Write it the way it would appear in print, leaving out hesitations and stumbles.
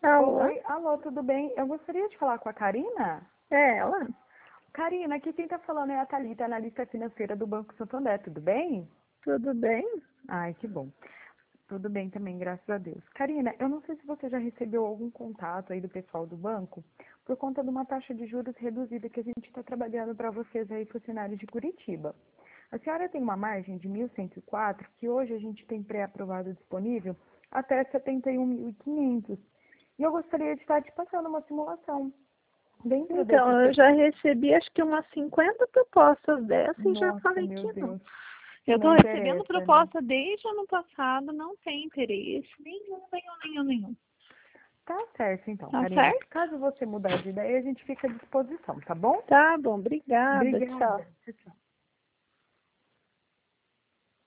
Alô? Oi, alô, tudo bem? Eu gostaria de falar com a Karina. É ela? Karina, aqui quem tá falando é a Thalita, analista financeira do Banco Santander, tudo bem? Tudo bem? Ai, que bom. Tudo bem também, graças a Deus. Karina, eu não sei se você já recebeu algum contato aí do pessoal do banco por conta de uma taxa de juros reduzida que a gente está trabalhando para vocês aí, funcionários de Curitiba. A senhora tem uma margem de 1.104, que hoje a gente tem pré-aprovado disponível, até 71.500. E eu gostaria de estar te passando uma simulação dentro desse... Então, eu já recebi acho que umas 50 propostas dessas e já Nossa, falei meu que não. Deus, que Eu não estou recebendo interessa, né? proposta desde o ano passado, não tem interesse, nenhum. Tá certo, então, Tá Karina. certo? Caso você mudar de ideia, a gente fica à disposição, tá bom? Tá bom, obrigada, tchau. Obrigada. Tchau, tchau.